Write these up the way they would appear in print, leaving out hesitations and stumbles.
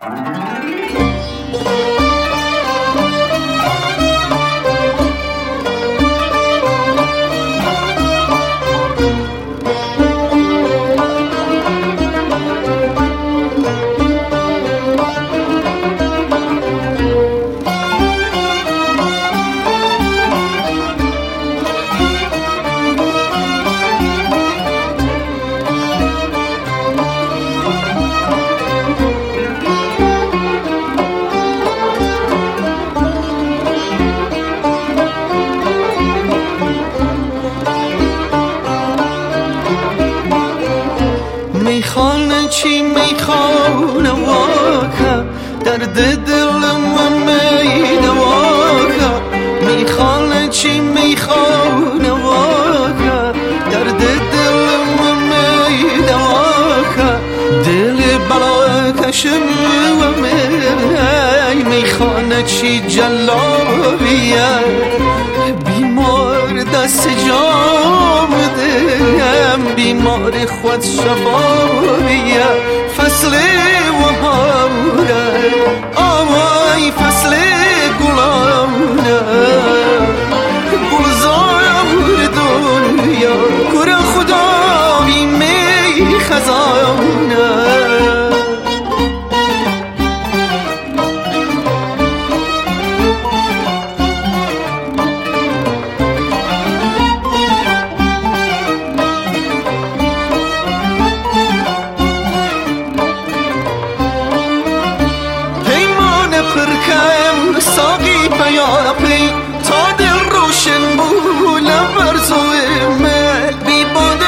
میخوانه چی میخوانه واکه درد دلم و میدواکه میخوانه چی میخوانه واکه درد دلم و میدواکه دل بلا کشم و میخوانه چی جلابیه بیمار دست جام دیم بیمار خود شفاییه فصل و هامونه آوای فصل گلانه گلزار دنیا کره خدا بیمی خزانه پرکم ساقی پیاپی تا دل روشن بولم برزوی مل بی بادم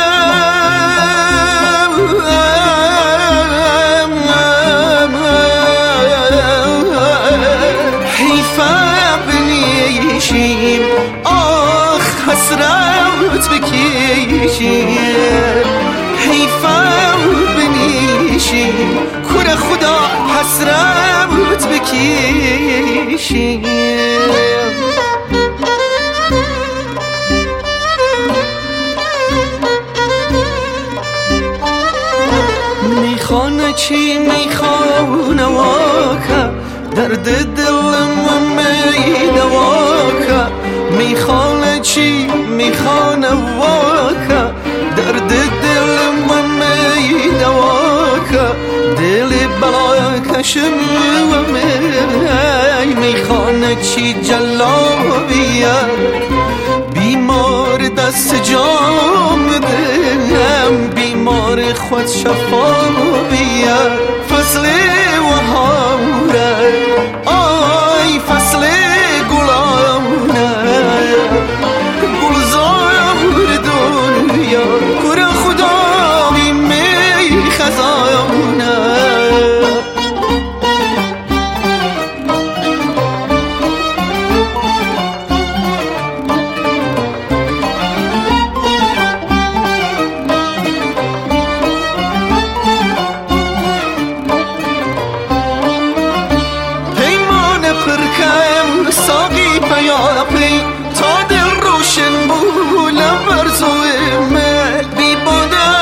حیفه بنیشیم آخ حسرت بکیشیم حیفه بنیشیم کره خدا حسرت بکیشیم میخوانه چی میخوانه واکه درد دلم و میدواکه میخوانه چی میخوانه واکه درد دلم و میدواکه دل بلا کشم و میخوانه چی جلابیه بیمار دست جام دلم بیمار خود شفابیه فصل و هامونه آی فصل گلانه گلزار دنیا کره خدا بیمی خزانه پرکم ساقی پیاپی تا دل روشن بولم برزوی مل بی بادم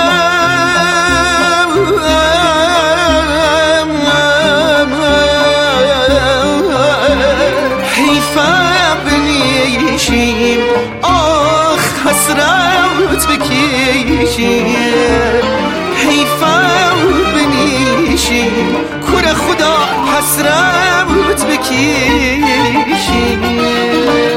حیفه بنیشیم آخ حسرت بکیشیم حیفه بنیشیم کره خدا حسرت بکیشیم